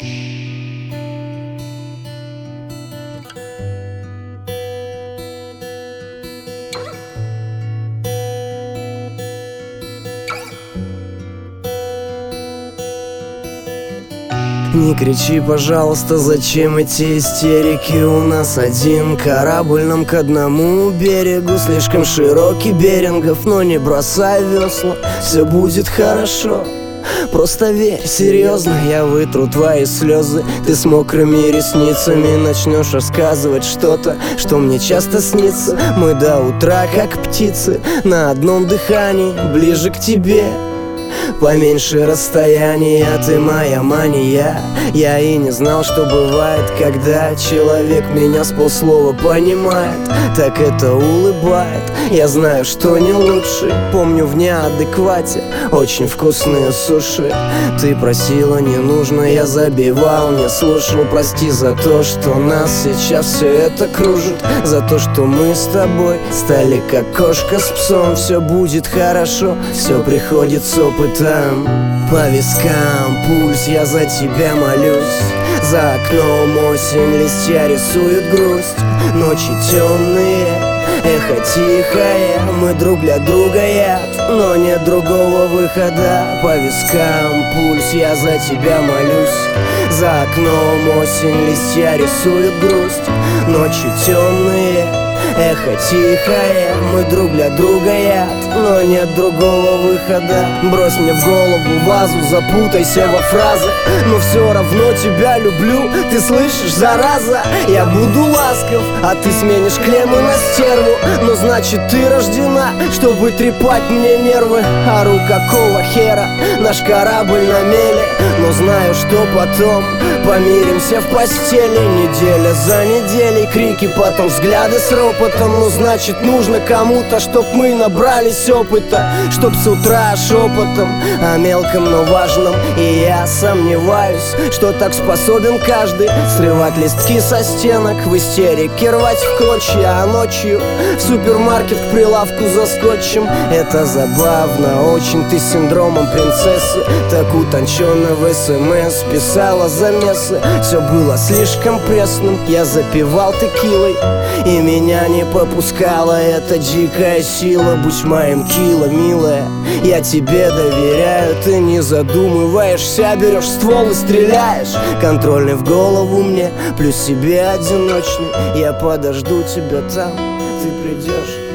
Не кричи, пожалуйста, зачем эти истерики? У нас один корабль, нам к одному берегу. Слишком широкий Берингов, но не бросай весла, все будет хорошо. Просто верь, серьезно, я вытру твои слезы. Ты с мокрыми ресницами начнешь рассказывать что-то, что мне часто снится. Мы до утра, как птицы, на одном дыхании, ближе к тебе. Поменьше расстояния, ты моя мания. Я и не знал, что бывает, когда человек меня с полслова понимает. Так это улыбает, я знаю, что не лучше. Помню в неадеквате очень вкусные суши. Ты просила, не нужно, я забивал, не слушал. Прости за то, что нас сейчас все это кружит, за то, что мы с тобой стали как кошка с псом. Все будет хорошо, все приходит с опытом. По вискам пульс, я за тебя молюсь. За окном осень, листья рисуют грусть. Ночи темные, эхо тихое. Мы друг для друга яд, но нет другого выхода. По вискам пульс, я за тебя молюсь. За окном осень, листья рисуют грусть. Ночи темные, эхо тихое. Мы друг для друга яд, но нет другого выхода. Брось мне в голову вазу, запутайся во фразах, но все равно тебя люблю, ты слышишь, зараза? Я буду ласков, а ты сменишь клеммы на стерву. Но значит ты рождена, чтобы трепать мне нервы. Ору какого хера, наш корабль на мели. Но знаю, что потом помиримся в постели. Неделя за неделей, крики, потом взгляды с ропотом. Ну значит нужно кому-то, чтоб мы набрались опыта, чтоб с утра шепотом о мелком, но важном. И я сомневаюсь, что так способен каждый. Срывать листки со стенок, в истерике рвать в клочья. А ночью в супермаркет к прилавку за скотчем. Это забавно очень, ты с синдромом принцессы. Так утонченно в СМС писала замесы. Все было слишком пресным, я запивал текилой, и меня не попускала эта дикая сила. Будь моим кило, милая, я тебе доверяю. Ты не задумываешься, берешь ствол и стреляешь. Контрольный в голову мне, плюс себе одиночный. Я подожду тебя там, ты придешь.